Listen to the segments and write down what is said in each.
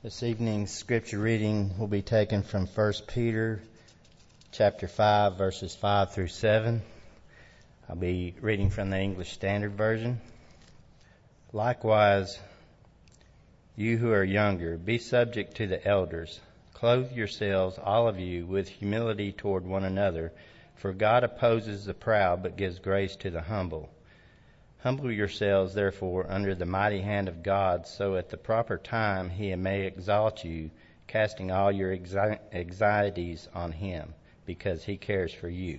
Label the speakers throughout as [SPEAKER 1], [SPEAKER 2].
[SPEAKER 1] This evening's scripture reading will be taken from 1 Peter chapter 5, verses 5 through 7. I'll be reading from the English Standard Version. Likewise, you who are younger, be subject to the elders. Clothe yourselves, all of you, with humility toward one another, for God opposes the proud but gives grace to the humble. Humble yourselves, therefore, under the mighty hand of God, so at the proper time He may exalt you, casting all your anxieties on Him, because He cares for you.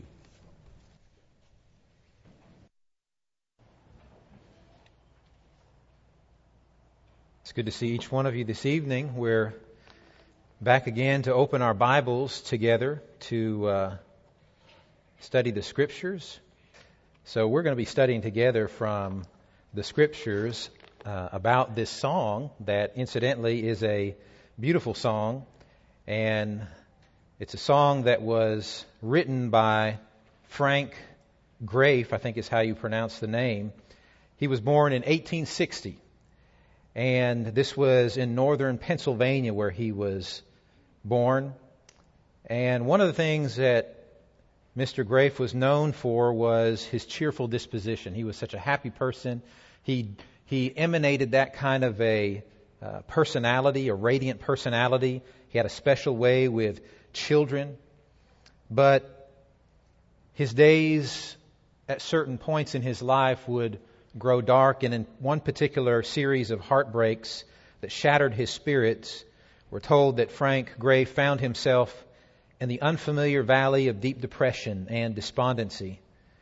[SPEAKER 2] It's good to see each one of you this evening. We're back again to open our Bibles together to study the Scriptures. So we're going to be studying together from the Scriptures about this song that incidentally is a beautiful song. And it's a song that was written by Frank Graeff, I think is how you pronounce the name. He was born in 1860. And this was in northern Pennsylvania where he was born. And one of the things that Mr. Graeff was known for was his cheerful disposition. He was such a happy person. He emanated that kind of a personality, a radiant personality. He had a special way with children. But his days at certain points in his life would grow dark, and in one particular series of heartbreaks that shattered his spirits, we're told that Frank Graeff found himself in the unfamiliar valley of deep depression and despondency.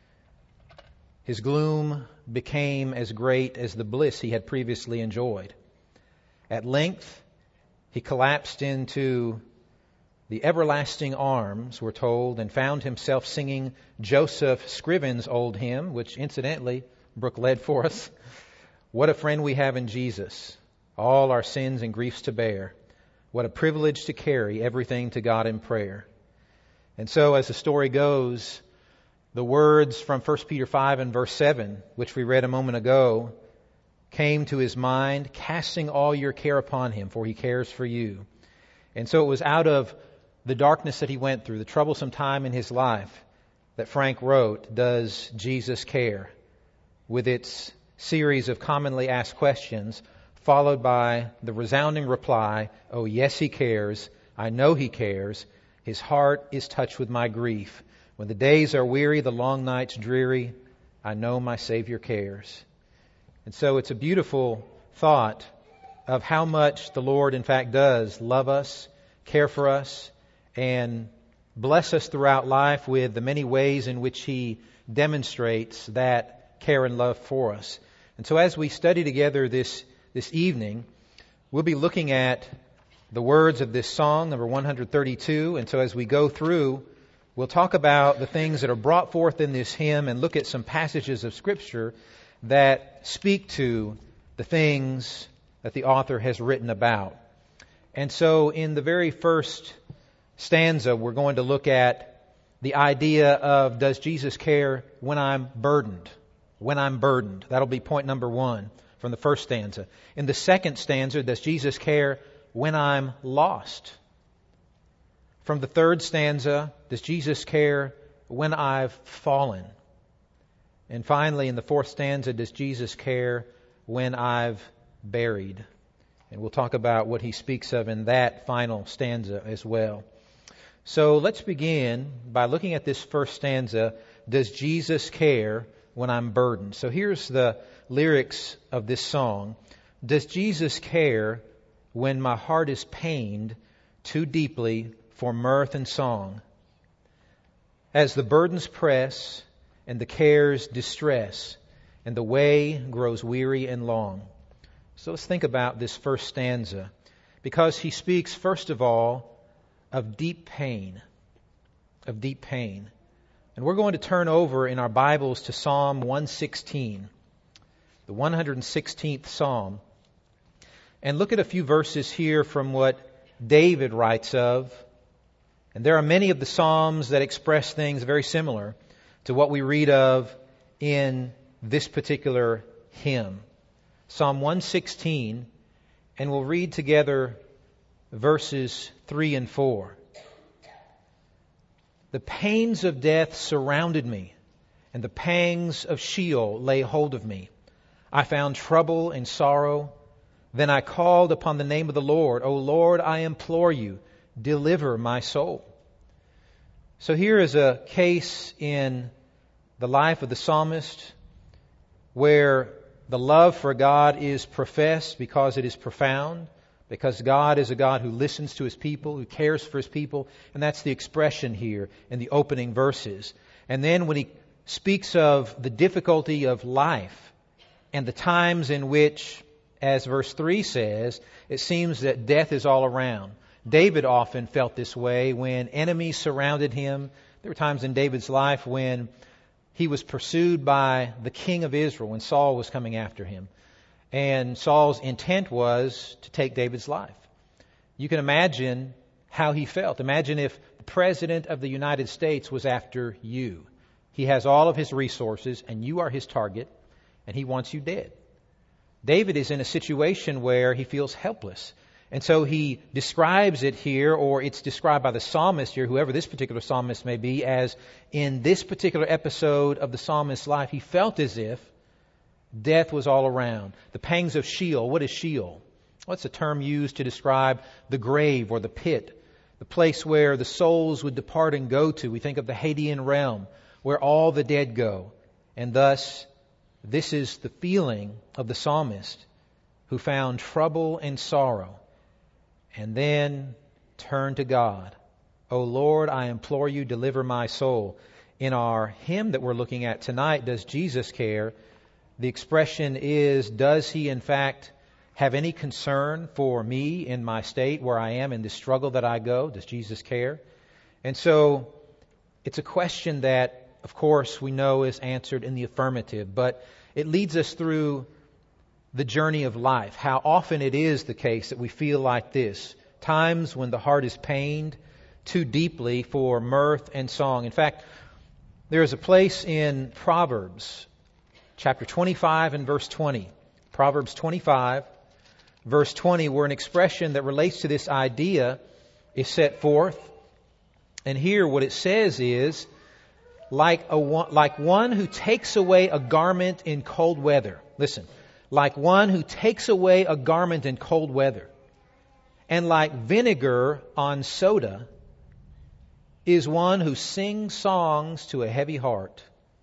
[SPEAKER 2] His gloom became as great as the bliss he had previously enjoyed. At length, he collapsed into the everlasting arms, we're told, and found himself singing Joseph Scriven's old hymn, which incidentally Brooke led for us. What a friend we have in Jesus, all our sins and griefs to bear. What a privilege to carry everything to God in prayer. And so as the story goes, the words from 1 Peter 5 and verse 7, which we read a moment ago, came to his mind, casting all your care upon Him, for He cares for you. And so it was out of the darkness that he went through, the troublesome time in his life, that Frank wrote, Does Jesus Care? With its series of commonly asked questions, followed by the resounding reply, Oh, yes, He cares. I know He cares. His heart is touched with my grief. When the days are weary, the long nights dreary, I know my Savior cares. And so it's a beautiful thought of how much the Lord, in fact, does love us, care for us, and bless us throughout life with the many ways in which He demonstrates that care and love for us. And so as we study together this evening, we'll be looking at the words of this song, number 132. And so as we go through, we'll talk about the things that are brought forth in this hymn and look at some passages of Scripture that speak to the things that the author has written about. And so in the very first stanza, we're going to look at the idea of, does Jesus care when I'm burdened? When I'm burdened. That'll be point number 1 from the first stanza. In the second stanza, does Jesus care when I'm lost? From the third stanza, does Jesus care when I've fallen? And finally, in the fourth stanza, does Jesus care when I've buried? And we'll talk about what he speaks of in that final stanza as well. So let's begin by looking at this first stanza, does Jesus care when I'm burdened? So here's the lyrics of this song. Does Jesus care when my heart is pained too deeply for mirth and song? As the burdens press and the cares distress, and the way grows weary and long. So let's think about this first stanza, because he speaks first of all of deep pain. Of deep pain. And we're going to turn over in our Bibles to Psalm 116, the 116th Psalm, and look at a few verses here from what David writes of. And there are many of the Psalms that express things very similar to what we read of in this particular hymn. Psalm 116, and we'll read together verses 3 and 4. The pains of death surrounded me, and the pangs of Sheol lay hold of me. I found trouble and sorrow. Then I called upon the name of the Lord. O Lord, I implore you, deliver my soul. So here is a case in the life of the psalmist where the love for God is professed because it is profound, because God is a God who listens to His people, who cares for His people, and that's the expression here in the opening verses. And then when he speaks of the difficulty of life and the times in which, as verse 3 says, it seems that death is all around. David often felt this way when enemies surrounded him. There were times in David's life when he was pursued by the king of Israel, when Saul was coming after him. And Saul's intent was to take David's life. You can imagine how he felt. Imagine if the President of the United States was after you. He has all of his resources, and you are his target, and he wants you dead. David is in a situation where he feels helpless. And so he describes it here, or it's described by the psalmist here, whoever this particular psalmist may be, as in this particular episode of the psalmist's life, he felt as if death was all around. The pangs of Sheol. What is Sheol? Well, it's a term used to describe the grave or the pit, the place where the souls would depart and go to. We think of the Hadean realm, where all the dead go. And thus, this is the feeling of the psalmist who found trouble and sorrow and then turned to God. O Lord, I implore you, deliver my soul. In our hymn that we're looking at tonight, Does Jesus Care? The expression is, does He in fact have any concern for me in my state where I am in the struggle that I go? Does Jesus care? And so it's a question that, of course, we know is answered in the affirmative, but it leads us through the journey of life. How often it is the case that we feel like this. Times when the heart is pained too deeply for mirth and song. In fact, there is a place in Proverbs, chapter 25 and verse 20. Proverbs 25, verse 20, where an expression that relates to this idea is set forth. And here what it says is, like one who takes away a garment in cold weather. Listen. Like one who takes away a garment in cold weather, and like vinegar on soda, is one who sings songs to a heavy heart.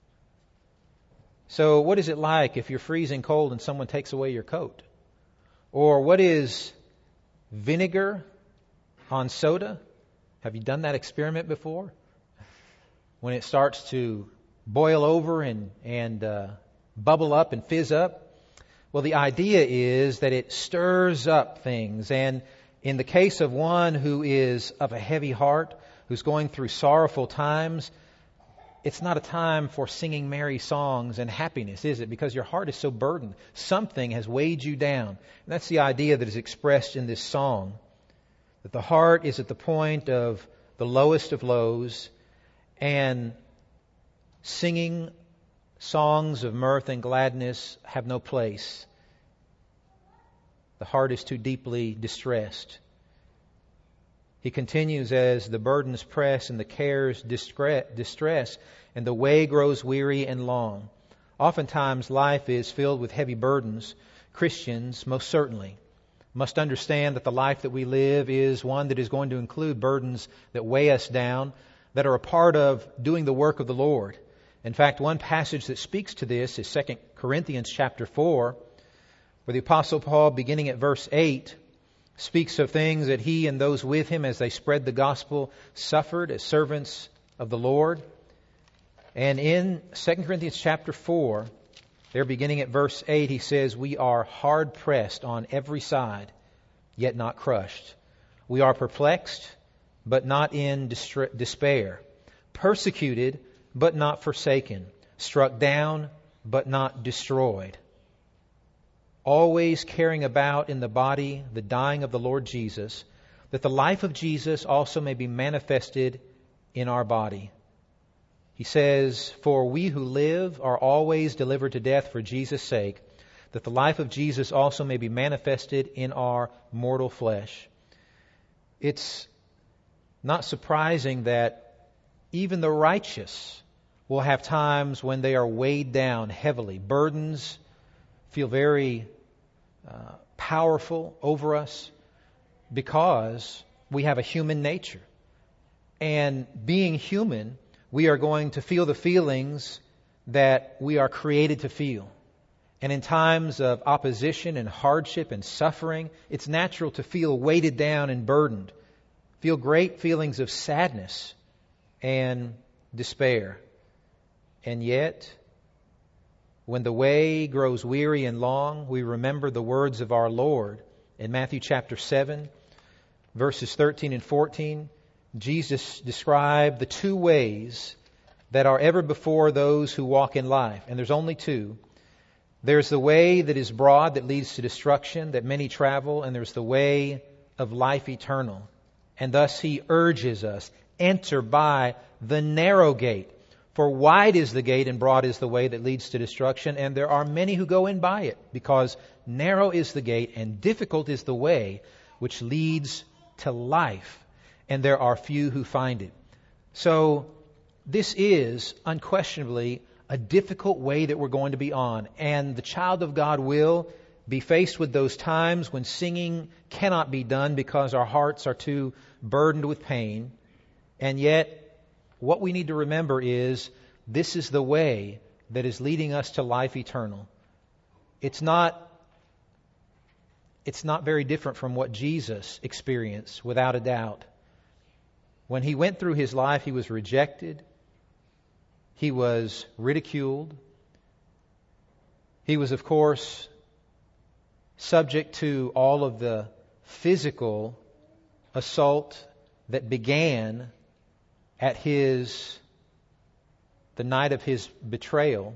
[SPEAKER 2] So what is it like if you're freezing cold and someone takes away your coat? Or what is vinegar on soda? Have you done that experiment before? When it starts to boil over and bubble up and fizz up? Well, the idea is that it stirs up things. And in the case of one who is of a heavy heart, who's going through sorrowful times, it's not a time for singing merry songs and happiness, is it? Because your heart is so burdened. Something has weighed you down. And that's the idea that is expressed in this song. That the heart is at the point of the lowest of lows, and singing songs of mirth and gladness have no place. The heart is too deeply distressed. He continues, as the burdens press and the cares distress, and the way grows weary and long. Oftentimes life is filled with heavy burdens. Christians, most certainly, must understand that the life that we live is one that is going to include burdens that weigh us down, that are a part of doing the work of the Lord. In fact, one passage that speaks to this is 2 Corinthians chapter 4, where the Apostle Paul, beginning at verse 8, speaks of things that he and those with him, as they spread the gospel, suffered as servants of the Lord. And in 2 Corinthians chapter 4, there beginning at verse 8, he says, we are hard pressed on every side, yet not crushed. We are perplexed, but not in despair. Persecuted, but not forsaken. Struck down, but not destroyed. Always carrying about in the body the dying of the Lord Jesus, that the life of Jesus also may be manifested in our body. He says, for we who live are always delivered to death for Jesus' sake, that the life of Jesus also may be manifested in our mortal flesh. it's not surprising that even the righteous will have times when they are weighed down heavily. Burdens feel very powerful over us because we have a human nature. And being human, we are going to feel the feelings that we are created to feel. And in times of opposition and hardship and suffering, it's natural to feel weighted down and burdened. Feel great feelings of sadness and despair. And yet, when the way grows weary and long, we remember the words of our Lord. In Matthew chapter 7, verses 13 and 14, Jesus described the two ways that are ever before those who walk in life. And there's only two. There's the way that is broad that leads to destruction, that many travel, and there's the way of life eternal. And thus He urges us, enter by the narrow gate. For wide is the gate and broad is the way that leads to destruction, and there are many who go in by it, because narrow is the gate and difficult is the way which leads to life, and there are few who find it. So this is unquestionably a difficult way that we're going to be on, and the child of God will be faced with those times when singing cannot be done because our hearts are too burdened with pain. And yet, what we need to remember is this is the way that is leading us to life eternal. It's not very different from what Jesus experienced, without a doubt. When He went through His life, He was rejected. He was ridiculed. He was, of course, subject to all of the physical assault that began at the night of His betrayal,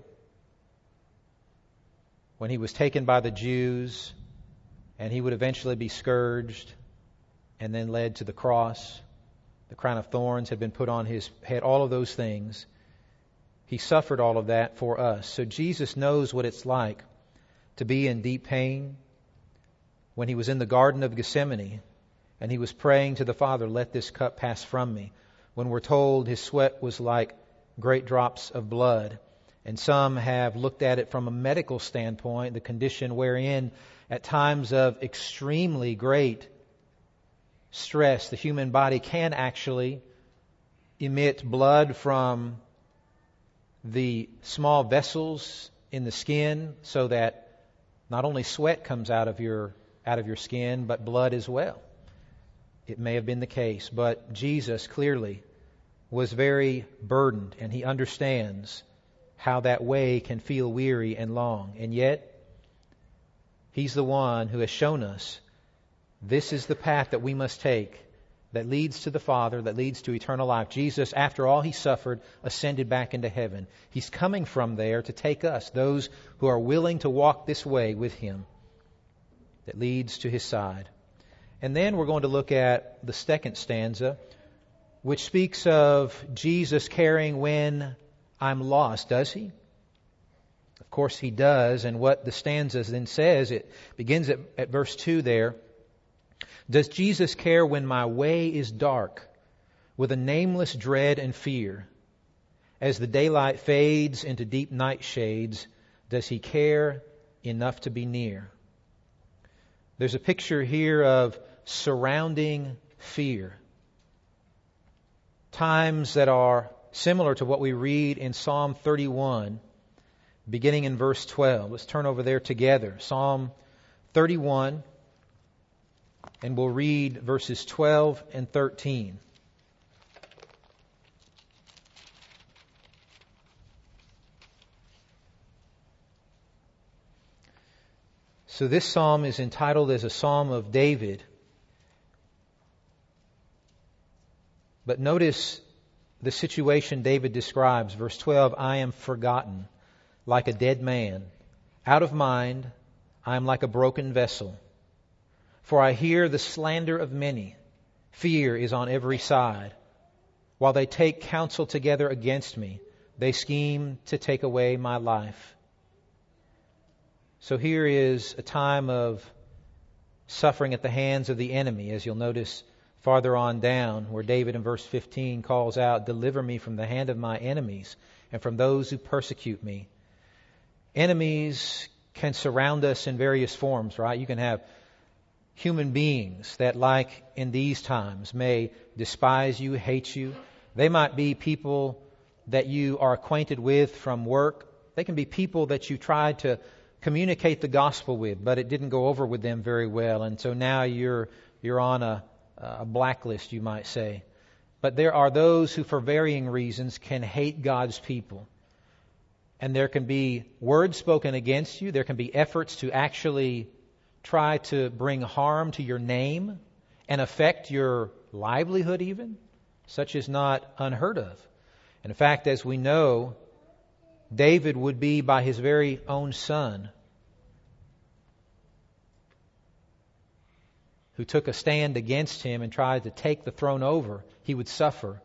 [SPEAKER 2] when He was taken by the Jews, and He would eventually be scourged and then led to the cross. The crown of thorns had been put on His head, all of those things. He suffered all of that for us. So Jesus knows what it's like to be in deep pain. When He was in the Garden of Gethsemane and He was praying to the Father, let this cup pass from me. When we're told His sweat was like great drops of blood. And some have looked at it from a medical standpoint, the condition wherein at times of extremely great stress, the human body can actually emit blood from the small vessels in the skin, so that not only sweat comes out of your skin, but blood as well. It may have been the case, but Jesus clearly was very burdened, and He understands how that way can feel weary and long. And yet, He's the one who has shown us this is the path that we must take that leads to the Father, that leads to eternal life. Jesus, after all He suffered, ascended back into heaven. He's coming from there to take us, those who are willing to walk this way with Him, that leads to His side. And then we're going to look at the second stanza, which speaks of Jesus caring when I'm lost. Does He? Of course He does. And what the stanza then says, it begins at verse 2 there. Does Jesus care when my way is dark, with a nameless dread and fear? As the daylight fades into deep night shades, does He care enough to be near? There's a picture here of surrounding fear. Times that are similar to what we read in Psalm 31, beginning in verse 12. Let's turn over there together. Psalm 31. And we'll read verses 12 and 13. So this psalm is entitled as a Psalm of David. But notice the situation David describes. Verse 12, I am forgotten like a dead man. Out of mind, I am like a broken vessel. For I hear the slander of many. Fear is on every side. While they take counsel together against me, they scheme to take away my life. So here is a time of suffering at the hands of the enemy, as you'll notice farther on down, where David in verse 15 calls out, "Deliver me from the hand of my enemies and from those who persecute me." Enemies can surround us in various forms, right? You can have human beings that, like in these times, may despise you, hate you. They might be people that you are acquainted with from work. They can be people that you tried to communicate the gospel with, but it didn't go over with them very well, and so now you're on a blacklist, you might say. But there are those who, for varying reasons, can hate God's people. And there can be words spoken against you. There can be efforts to actually try to bring harm to your name and affect your livelihood even. Such is not unheard of. And in fact, as we know, David would be by his very own son who took a stand against him and tried to take the throne over. He would suffer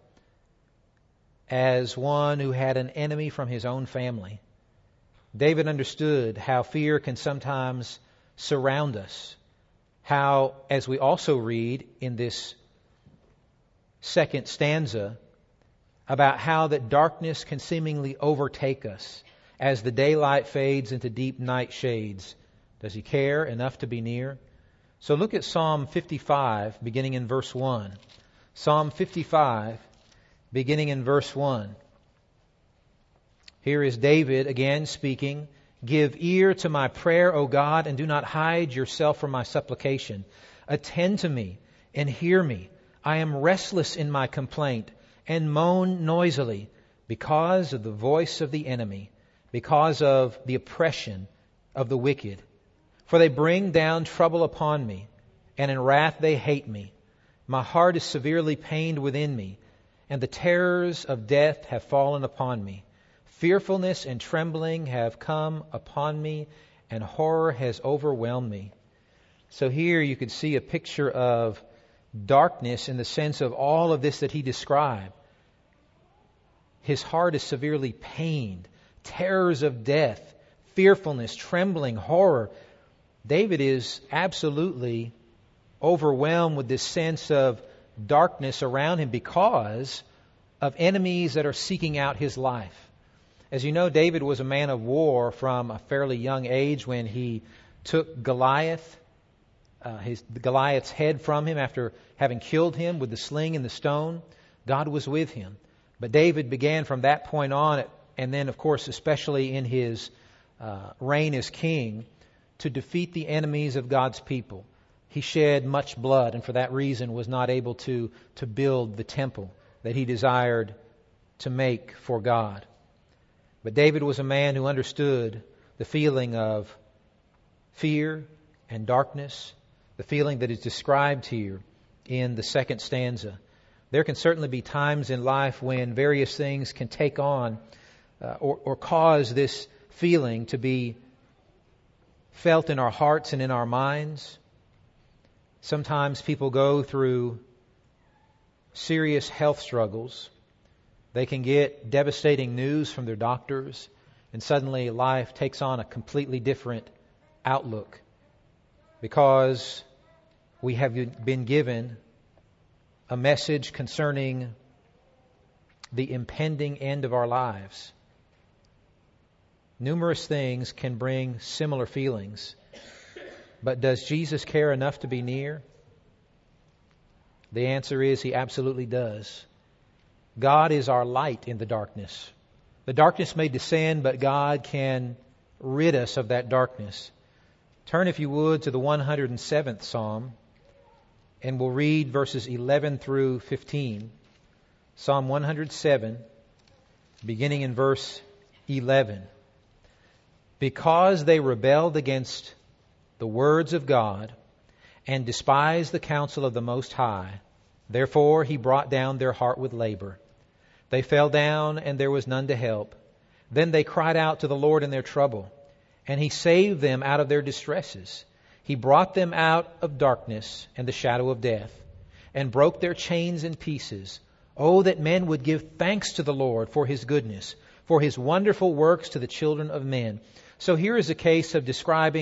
[SPEAKER 2] as one who had an enemy from his own family. David understood how fear can sometimes surround us. How, as we also read in this second stanza, about how that darkness can seemingly overtake us as the daylight fades into deep night shades. Does he care enough to be near? So look at Psalm 55, beginning in verse 1. Psalm 55, beginning in verse 1. Here is David again speaking. "Give ear to my prayer, O God, and do not hide yourself from my supplication. Attend to me and hear me. I am restless in my complaint and moan noisily because of the voice of the enemy, because of the oppression of the wicked. For they bring down trouble upon me, and in wrath they hate me. My heart is severely pained within me, and the terrors of death have fallen upon me. Fearfulness and trembling have come upon me, and horror has overwhelmed me." So here you could see a picture of darkness in the sense of all of this that he described. His heart is severely pained. Terrors of death, fearfulness, trembling, horror. David is absolutely overwhelmed with this sense of darkness around him because of enemies that are seeking out his life. As you know, David was a man of war from a fairly young age when he took Goliath's head from him after having killed him with the sling and the stone. God was with him. But David began from that point on, and then, of course, especially in his reign as king, to defeat the enemies of God's people. He shed much blood, and for that reason was not able to build the temple that he desired to make for God. But David was a man who understood the feeling of fear and darkness, the feeling that is described here in the second stanza. There can certainly be times in life when various things can take on or cause this feeling to be felt in our hearts and in our minds. Sometimes people go through serious health struggles. They can get devastating news from their doctors, and suddenly life takes on a completely different outlook because we have been given a message concerning the impending end of our lives. Numerous things can bring similar feelings. But does Jesus care enough to be near? The answer is He absolutely does. God is our light in the darkness. The darkness may descend, but God can rid us of that darkness. Turn, if you would, to the 107th Psalm, and we'll read verses 11 through 15. Psalm 107, beginning in verse 11. "Because they rebelled against the words of God and despised the counsel of the Most High, therefore He brought down their heart with labor. They fell down, and there was none to help. Then they cried out to the Lord in their trouble, and He saved them out of their distresses. He brought them out of darkness and the shadow of death, and broke their chains in pieces. Oh, that men would give thanks to the Lord for His goodness, for His wonderful works to the children of men." So here is a case of describing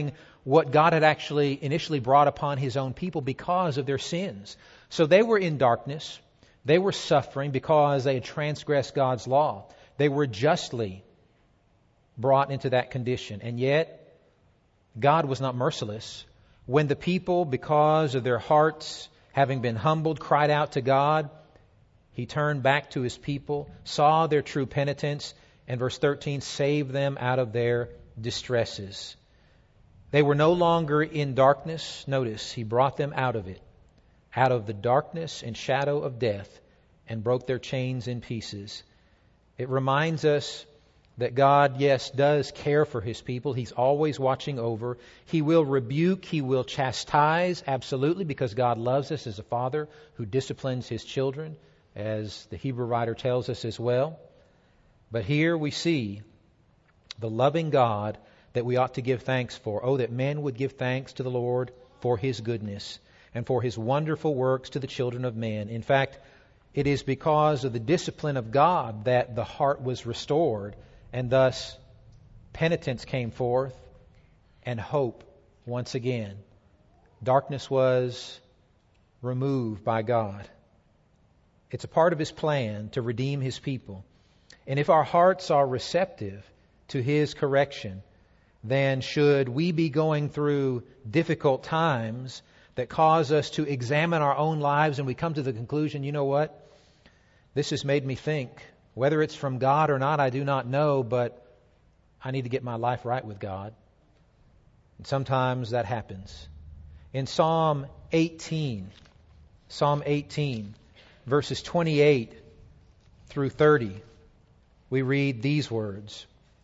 [SPEAKER 2] what God had actually initially brought upon His own people because of their sins. So they were in darkness. They were suffering because they had transgressed God's law. They were justly brought into that condition. And yet, God was not merciless. When the people, because of their hearts having been humbled, cried out to God, He turned back to His people, saw their true penitence, and verse 13, saved them out of their distresses. They were no longer in darkness. Notice, He brought them out of it, out of the darkness and shadow of death, and broke their chains in pieces. It reminds us that God, yes, does care for His people. He's always watching over. He will rebuke, He will chastise, absolutely, because God loves us as a father who disciplines His children, as the Hebrew writer tells us as well. But here we see the loving God that we ought to give thanks for. Oh, that men would give thanks to the Lord for His goodness and for His wonderful works to the children of men. In fact, it is because of the discipline of God that the heart was restored, and thus penitence came forth and hope once again. Darkness was removed by God. It's a part of His plan to redeem His people. And if our hearts are receptive to His correction, then should we be going through difficult times that cause us to examine our own lives and we come to the conclusion, you know what? This has made me think. Whether it's from God or not, I do not know, but I need to get my life right with God. And sometimes that happens. In Psalm 18, verses 28 through 30, we read these words.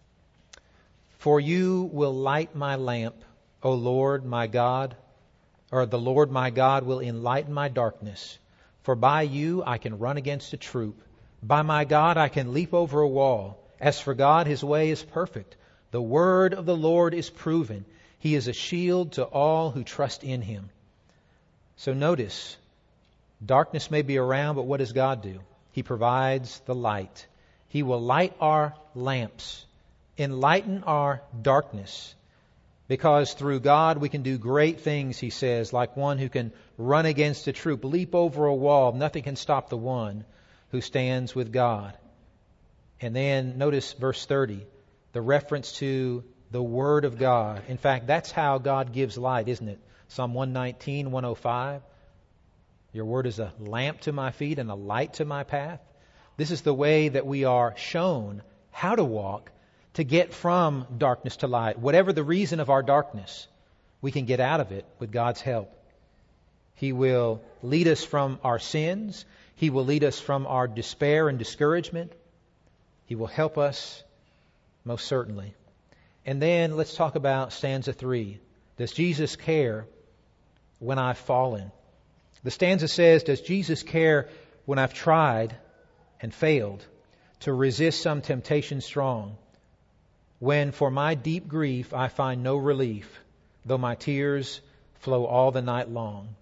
[SPEAKER 2] For you will light my lamp, O Lord my God, or the Lord my God will enlighten my darkness. For by you I can run against a troop. By my God I can leap over a wall. As for God, His way is perfect. The word of the Lord is proven. He is a shield to all who trust in Him. So notice, darkness may be around, but what does God do? He provides the light. He will light our lamps, enlighten our darkness, because through God we can do great things, He says, like one who can run against a troop, leap over a wall. Nothing can stop the one who stands with God. And then notice verse 30, the reference to the Word of God. In fact, that's how God gives light, isn't it? Psalm 119, 105. Your Word is a lamp to my feet and a light to my path. This is the way that we are shown how to walk to get from darkness to light. Whatever the reason of our darkness, we can get out of it with God's help. He will lead us from our sins. He will lead us from our despair and discouragement. He will help us most certainly. And then let's talk about stanza 3. Does Jesus care when I've fallen? The stanza says, does Jesus care when I've tried and failed to resist some temptation strong? When for my deep grief I find no relief, though my tears flow all the night long.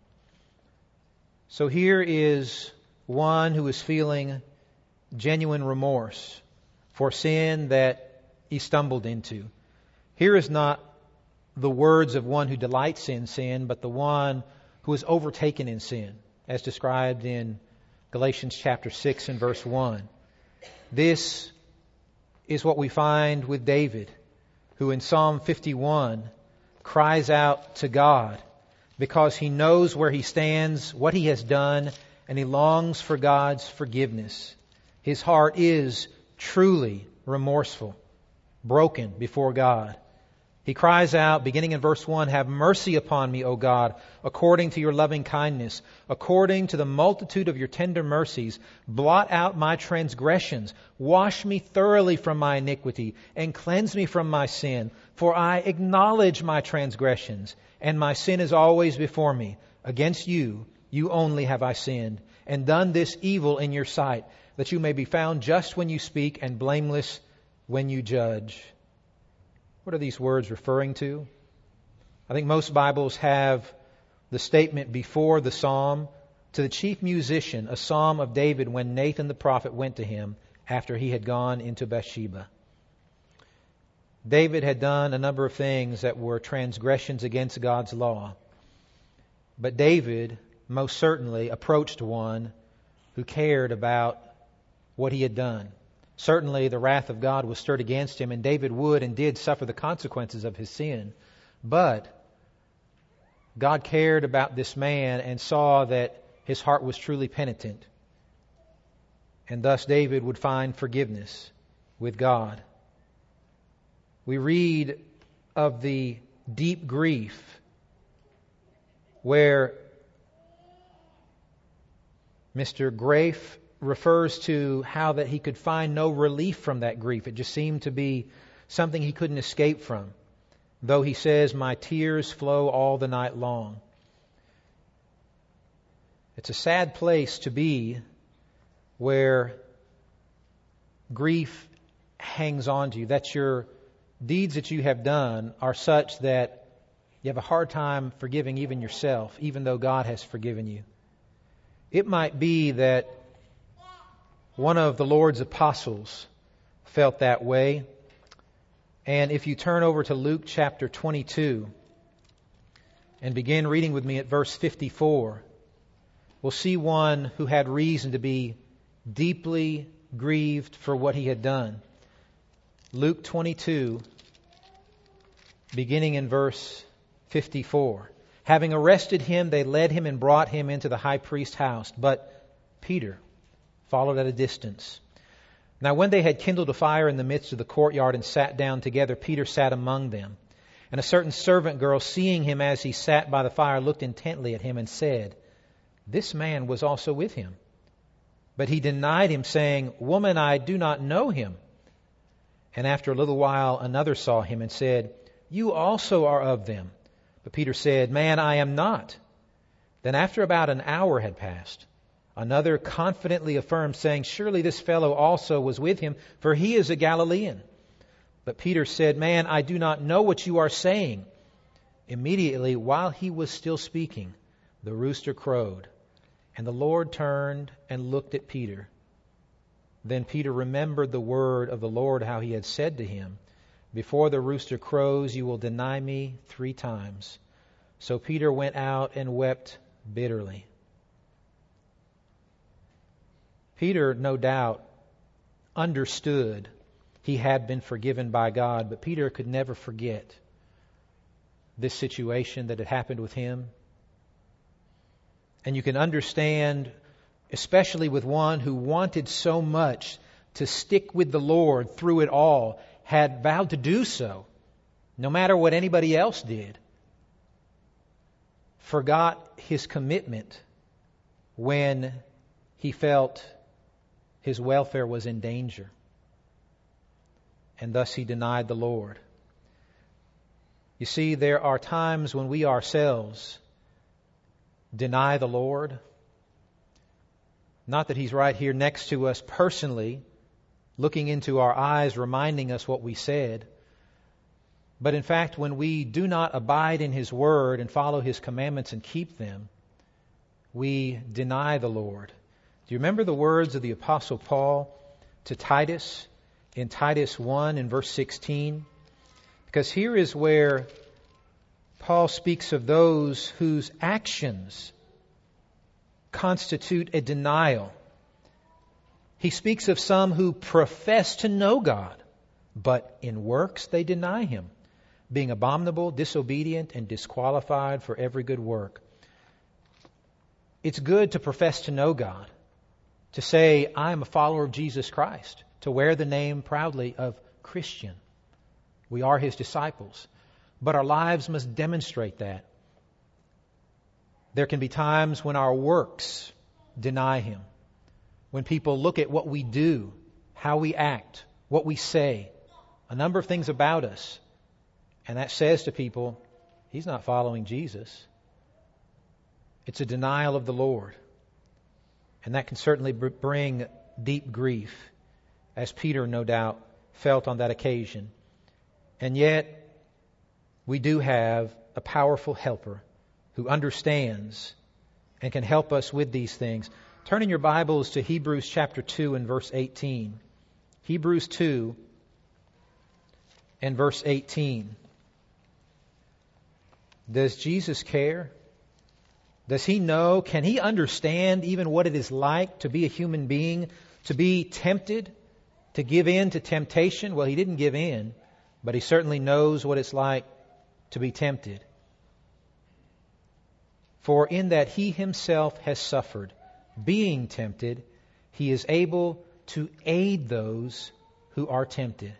[SPEAKER 2] So here is one who is feeling genuine remorse for sin that he stumbled into. Here is not the words of one who delights in sin, but the one who is overtaken in sin, as described in Galatians chapter 6 and verse 1. This is what we find with David, who in Psalm 51 cries out to God because he knows where he stands, what he has done, and he longs for God's forgiveness. His heart is truly remorseful, broken before God. He cries out, beginning in verse 1, have mercy upon me, O God, according to your loving kindness, according to the multitude of your tender mercies. Blot out my transgressions. Wash me thoroughly from my iniquity and cleanse me from my sin. For I acknowledge my transgressions, and my sin is always before me. Against you, you only have I sinned, and done this evil in your sight, that you may be found just when you speak and blameless when you judge. What are these words referring to? I think most Bibles have the statement before the psalm, to the chief musician, a psalm of David when Nathan the prophet went to him after he had gone into Bathsheba. David had done a number of things that were transgressions against God's law. But David most certainly approached one who cared about what he had done. Certainly the wrath of God was stirred against him, and David would and did suffer the consequences of his sin. But God cared about this man and saw that his heart was truly penitent. And thus David would find forgiveness with God. We read of the deep grief where Mr. Grafe refers to how that he could find no relief from that grief. It just seemed to be something he couldn't escape from. Though he says, "My tears flow all the night long." It's a sad place to be where grief hangs on to you. That your deeds that you have done are such that you have a hard time forgiving even yourself, even though God has forgiven you. It might be that one of the Lord's apostles felt that way. And if you turn over to Luke chapter 22 and begin reading with me at verse 54, we'll see one who had reason to be deeply grieved for what he had done. Luke 22, beginning in verse 54. Having arrested him, they led him and brought him into the high priest's house. But Peter followed at a distance. Now when they had kindled a fire in the midst of the courtyard and sat down together, Peter sat among them. And a certain servant girl, seeing him as he sat by the fire, looked intently at him and said, "This man was also with him." But he denied him, saying, "Woman, I do not know him." And after a little while another saw him and said, "You also are of them." But Peter said, "Man, I am not." Then after about an hour had passed, another confidently affirmed, saying, "Surely this fellow also was with him, for he is a Galilean." But Peter said, "Man, I do not know what you are saying." Immediately, while he was still speaking, the rooster crowed. And the Lord turned and looked at Peter. Then Peter remembered the word of the Lord, how he had said to him, "Before the rooster crows, you will deny me 3 times." So Peter went out and wept bitterly. Peter, no doubt, understood he had been forgiven by God, but Peter could never forget this situation that had happened with him. And you can understand, especially with one who wanted so much to stick with the Lord through it all, had vowed to do so, no matter what anybody else did, forgot his commitment when he felt his welfare was in danger. And thus he denied the Lord. You see, there are times when we ourselves deny the Lord. Not that He's right here next to us personally, looking into our eyes, reminding us what we said. But in fact, when we do not abide in His Word and follow His commandments and keep them, we deny the Lord. Do you remember the words of the Apostle Paul to Titus in Titus 1 in verse 16? Because here is where Paul speaks of those whose actions constitute a denial. He speaks of some who profess to know God, but in works they deny Him, being abominable, disobedient, and disqualified for every good work. It's good to profess to know God, to say, I am a follower of Jesus Christ, to wear the name proudly of Christian. We are His disciples. But our lives must demonstrate that. There can be times when our works deny Him. When people look at what we do, how we act, what we say, a number of things about us, and that says to people, he's not following Jesus. It's a denial of the Lord. And that can certainly bring deep grief, as Peter no doubt felt on that occasion. And yet, we do have a powerful helper who understands and can help us with these things. Turn in your Bibles to Hebrews chapter 2 and verse 18. Hebrews 2 and verse 18. Does Jesus care? Does He know? Can He understand even what it is like to be a human being, to be tempted, to give in to temptation? Well, He didn't give in, but He certainly knows what it's like to be tempted. For in that He Himself has suffered, being tempted, He is able to aid those who are tempted.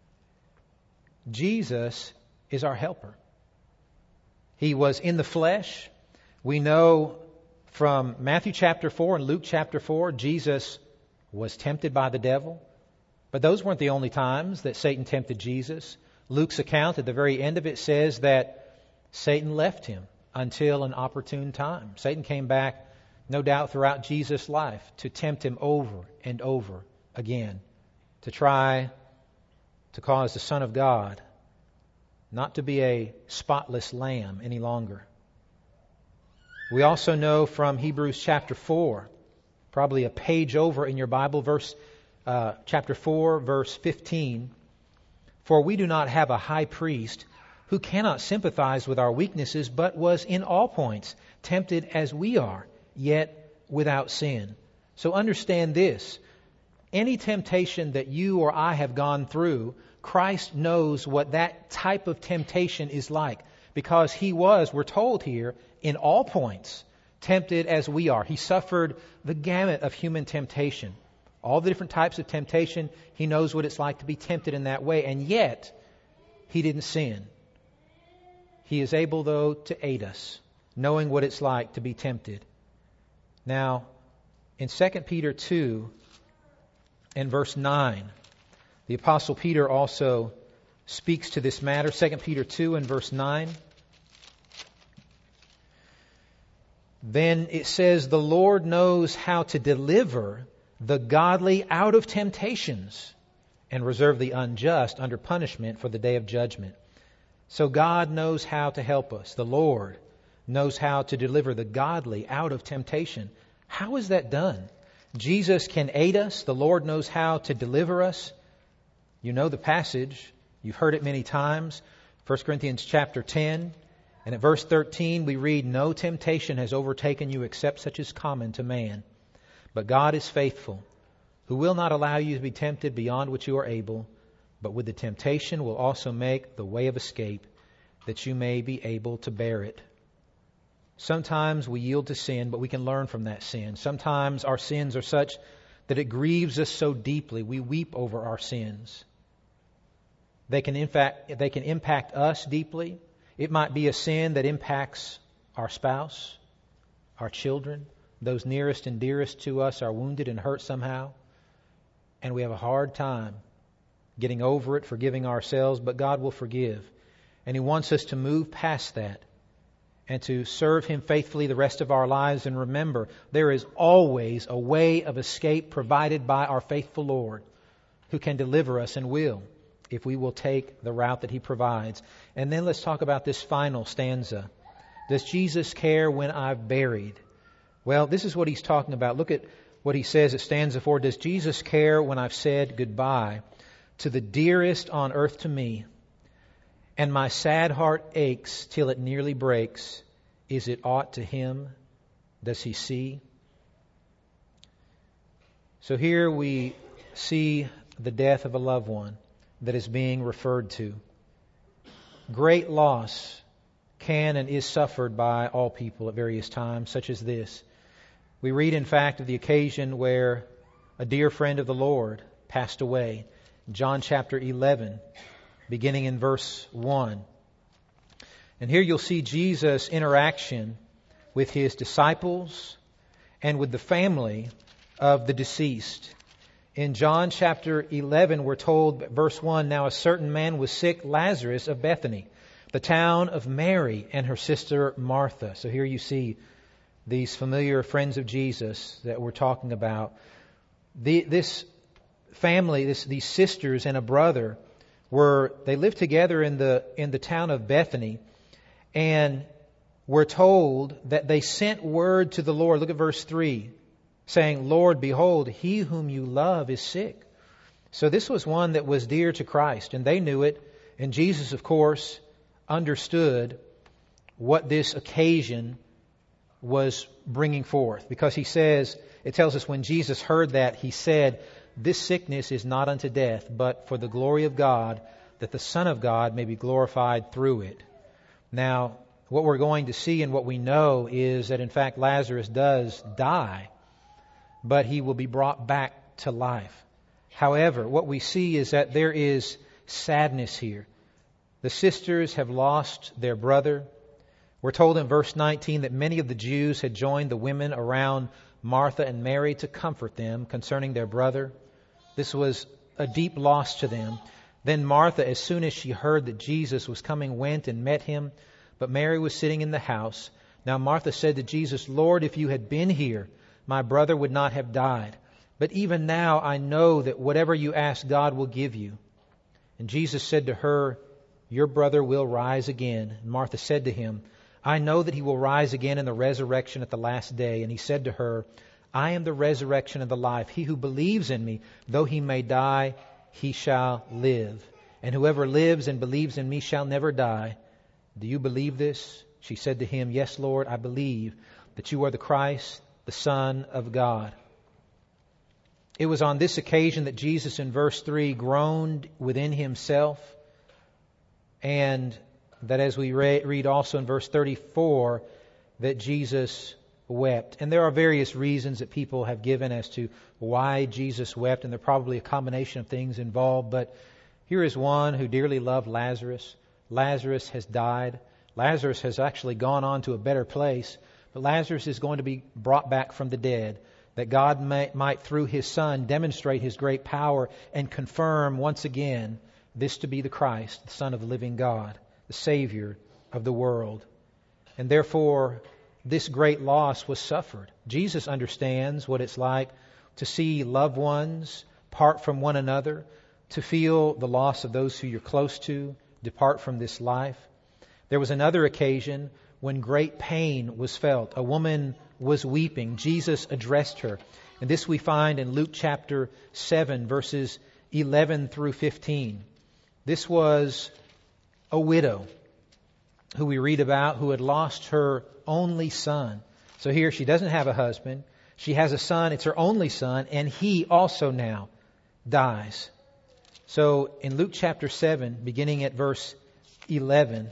[SPEAKER 2] Jesus is our helper. He was in the flesh. We know from Matthew chapter 4 and Luke chapter 4, Jesus was tempted by the devil. But those weren't the only times that Satan tempted Jesus. Luke's account at the very end of it says that Satan left Him until an opportune time. Satan came back, no doubt, throughout Jesus' life to tempt Him over and over again, to try to cause the Son of God not to be a spotless lamb any longer. We also know from Hebrews chapter 4, probably a page over in your Bible, chapter 4, verse 15, for we do not have a high priest who cannot sympathize with our weaknesses, but was in all points tempted as we are, yet without sin. So understand this. Any temptation that you or I have gone through, Christ knows what that type of temptation is like, because He was, we're told here, in all points tempted as we are. He suffered the gamut of human temptation. All the different types of temptation, He knows what it's like to be tempted in that way, and yet He didn't sin. He is able, though, to aid us, knowing what it's like to be tempted. Now, in 2 Peter 2 and verse 9, the Apostle Peter also speaks to this matter. 2 Peter 2 and verse 9. Then it says, the Lord knows how to deliver the godly out of temptations and reserve the unjust under punishment for the day of judgment. So God knows how to help us. The Lord knows how to deliver the godly out of temptation. How is that done? Jesus can aid us. The Lord knows how to deliver us. You know the passage. You've heard it many times. 1 Corinthians chapter 10. And at verse 13 we read, no temptation has overtaken you except such as common to man. But God is faithful, who will not allow you to be tempted beyond what you are able, but with the temptation will also make the way of escape, that you may be able to bear it. Sometimes we yield to sin, but we can learn from that sin. Sometimes our sins are such that it grieves us so deeply, we weep over our sins. They can impact us deeply. It might be a sin that impacts our spouse, our children, those nearest and dearest to us are wounded and hurt somehow. And we have a hard time getting over it, forgiving ourselves, but God will forgive. And He wants us to move past that and to serve Him faithfully the rest of our lives. And remember, there is always a way of escape provided by our faithful Lord, who can deliver us and will, if we will take the route that He provides. And then let's talk about this final stanza. Does Jesus care when I've buried? Well, this is what he's talking about. Look at what he says at stanza 4. Does Jesus care when I've said goodbye to the dearest on earth to me, and my sad heart aches till it nearly breaks? Is it aught to Him? Does He see? So here we see the death of a loved one that is being referred to. Great loss can and is suffered by all people at various times, such as this. We read, in fact, of the occasion where a dear friend of the Lord passed away. John chapter 11, beginning in verse 1. And here you'll see Jesus' interaction with His disciples and with the family of the deceased. In John chapter 11, we're told, verse 1, now a certain man was sick, Lazarus of Bethany, the town of Mary and her sister Martha. So here you see these familiar friends of Jesus that we're talking about. This family, these sisters and a brother, they lived together in the town of Bethany, and we're told that they sent word to the Lord. Look at verse 3, saying, Lord, behold, he whom you love is sick. So this was one that was dear to Christ, and they knew it, And Jesus, of course, understood what this occasion was bringing forth, because he says, it tells us when Jesus heard that, he said, "This sickness is not unto death, but for the glory of God, that the Son of God may be glorified through it." Now, what we're going to see and what we know is that in fact Lazarus does die, but he will be brought back to life. However, what we see is that there is sadness here. The sisters have lost their brother. We're told in verse 19 that many of the Jews had joined the women around Martha and Mary to comfort them concerning their brother. This was a deep loss to them. Then Martha, as soon as she heard that Jesus was coming, went and met him, but Mary was sitting in the house. Now Martha said to Jesus, "Lord, if you had been here, my brother would not have died. But even now I know that whatever you ask, God will give you." And Jesus said to her, "Your brother will rise again." And Martha said to him, "I know that he will rise again in the resurrection at the last day." And he said to her, "I am the resurrection and the life. He who believes in me, though he may die, he shall live. And whoever lives and believes in me shall never die. Do you believe this?" She said to him, "Yes, Lord, I believe that you are the Christ, the Son of God." It was on this occasion that Jesus in verse 3 groaned within himself, and that as we read also in verse 34, that Jesus wept. And there are various reasons that people have given as to why Jesus wept, and there are probably a combination of things involved. But here is one who dearly loved Lazarus. Lazarus has died. Lazarus has actually gone on to a better place, but Lazarus is going to be brought back from the dead, that God might, through his Son, demonstrate his great power and confirm once again this to be the Christ, the Son of the living God, the Savior of the world. And therefore, this great loss was suffered. Jesus understands what it's like to see loved ones part from one another, to feel the loss of those who you're close to depart from this life. There was another occasion when great pain was felt. A woman was weeping. Jesus addressed her. And this we find in Luke chapter 7, verses 11 through 15. This was a widow who we read about who had lost her only son. So here she doesn't have a husband. She has a son. It's her only son. And he also now dies. So in Luke chapter 7, beginning at verse 11,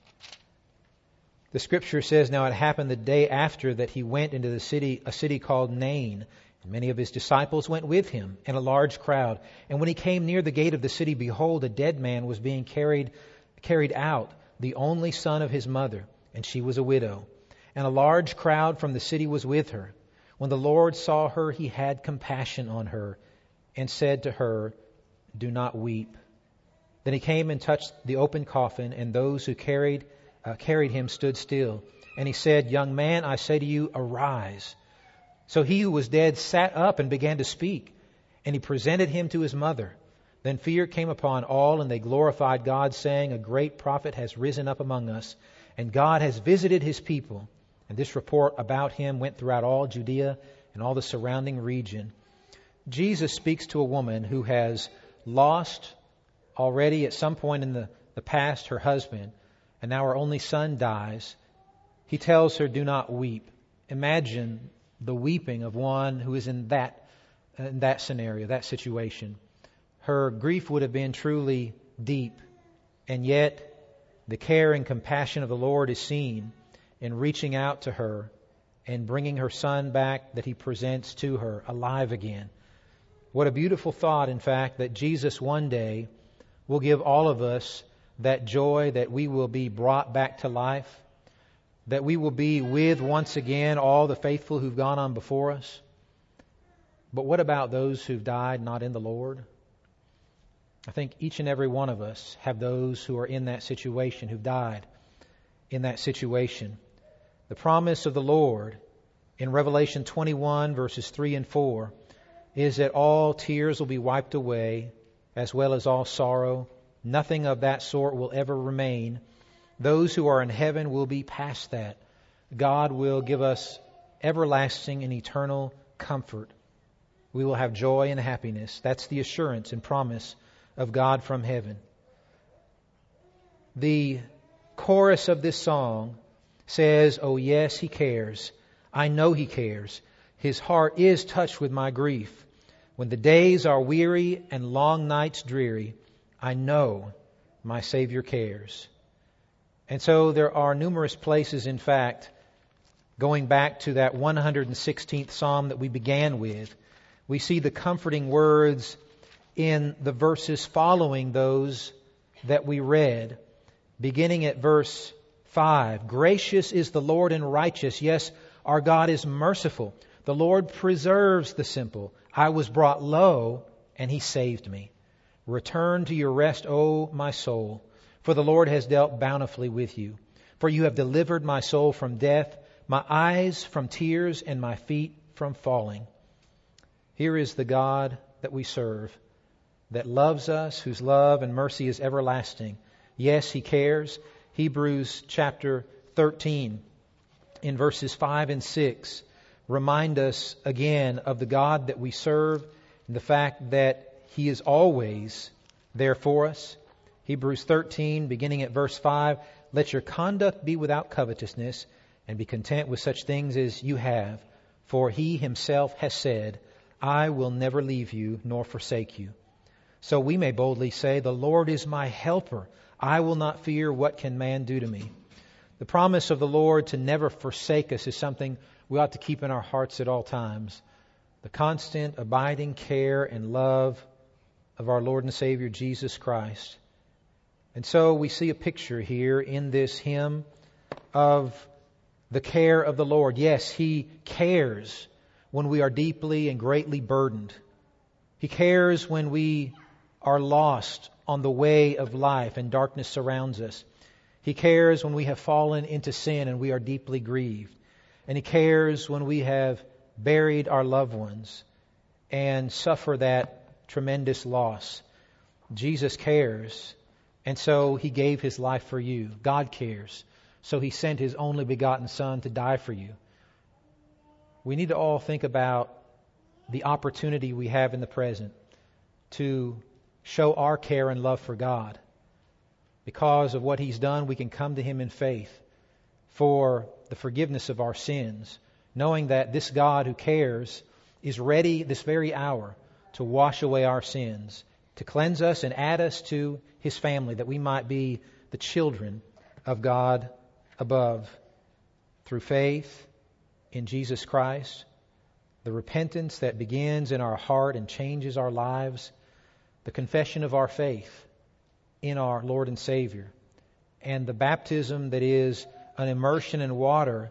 [SPEAKER 2] the scripture says, "Now it happened the day after that he went into the city, a city called Nain. And many of his disciples went with him, and a large crowd. And when he came near the gate of the city, behold, a dead man was being carried out, the only son of his mother, and she was a widow. And a large crowd from the city was with her. When the Lord saw her, he had compassion on her, and said to her, 'Do not weep.' Then he came and touched the open coffin, and those who carried him stood still. And he said, 'Young man, I say to you, arise.' So he who was dead sat up and began to speak, and he presented him to his mother. Then fear came upon all, and they glorified God, saying, 'A great prophet has risen up among us, and God has visited his people.' And this report about him went throughout all Judea and all the surrounding region." Jesus speaks to a woman who has lost already at some point in the past her husband, and now her only son dies. He tells her, "Do not weep." Imagine the weeping of one who is in that scenario, that situation. Her grief would have been truly deep, and yet the care and compassion of the Lord is seen in reaching out to her and bringing her son back that he presents to her alive again. What a beautiful thought, in fact, that Jesus one day will give all of us that joy that we will be brought back to life, that we will be with once again all the faithful who've gone on before us. But what about those who've died not in the Lord? I think each and every one of us have those who are in that situation, who've died in that situation. The promise of the Lord in Revelation 21, verses 3 and 4, is that all tears will be wiped away, as well as all sorrow. Nothing of that sort will ever remain. Those who are in heaven will be past that. God will give us everlasting and eternal comfort. We will have joy and happiness. That's the assurance and promise of God from heaven. The chorus of this song says, "Oh yes, He cares. I know He cares. His heart is touched with my grief. When the days are weary and long nights dreary, I know my Savior cares." And so there are numerous places, in fact, going back to that 116th Psalm that we began with, we see the comforting words in the verses following those that we read, beginning at verse 5. "Gracious is the Lord and righteous. Yes, our God is merciful. The Lord preserves the simple. I was brought low, and He saved me. Return to your rest, O my soul, for the Lord has dealt bountifully with you. For you have delivered my soul from death, my eyes from tears, and my feet from falling." Here is the God that we serve, that loves us, whose love and mercy is everlasting. Yes, He cares. Hebrews chapter 13, in verses 5 and 6, remind us again of the God that we serve and the fact that He is always there for us. Hebrews 13, beginning at verse 5, "Let your conduct be without covetousness, and be content with such things as you have. For He Himself has said, I will never leave you nor forsake you." So we may boldly say, "The Lord is my helper. I will not fear, what can man do to me?" The promise of the Lord to never forsake us is something we ought to keep in our hearts at all times. The constant, abiding care and love of our Lord and Savior Jesus Christ. And so we see a picture here in this hymn of the care of the Lord. Yes, He cares when we are deeply and greatly burdened. He cares when we are lost on the way of life and darkness surrounds us. He cares when we have fallen into sin and we are deeply grieved. And He cares when we have buried our loved ones and suffer that tremendous loss. Jesus cares, and so He gave His life for you. God cares, so He sent His only begotten Son to die for you. We need to all think about the opportunity we have in the present to show our care and love for God. Because of what He's done, we can come to Him in faith for the forgiveness of our sins, knowing that this God who cares is ready this very hour to wash away our sins, to cleanse us and add us to His family, that we might be the children of God above. Through faith in Jesus Christ, the repentance that begins in our heart and changes our lives, the confession of our faith in our Lord and Savior, and the baptism that is an immersion in water,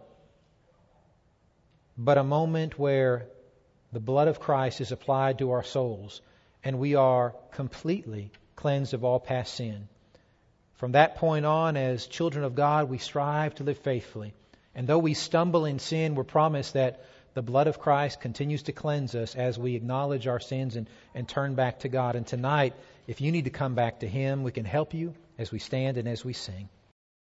[SPEAKER 2] but a moment where the blood of Christ is applied to our souls and we are completely cleansed of all past sin. From that point on, as children of God, we strive to live faithfully. And though we stumble in sin, we're promised that the blood of Christ continues to cleanse us as we acknowledge our sins and turn back to God. And tonight, if you need to come back to Him, we can help you as we stand and as we sing.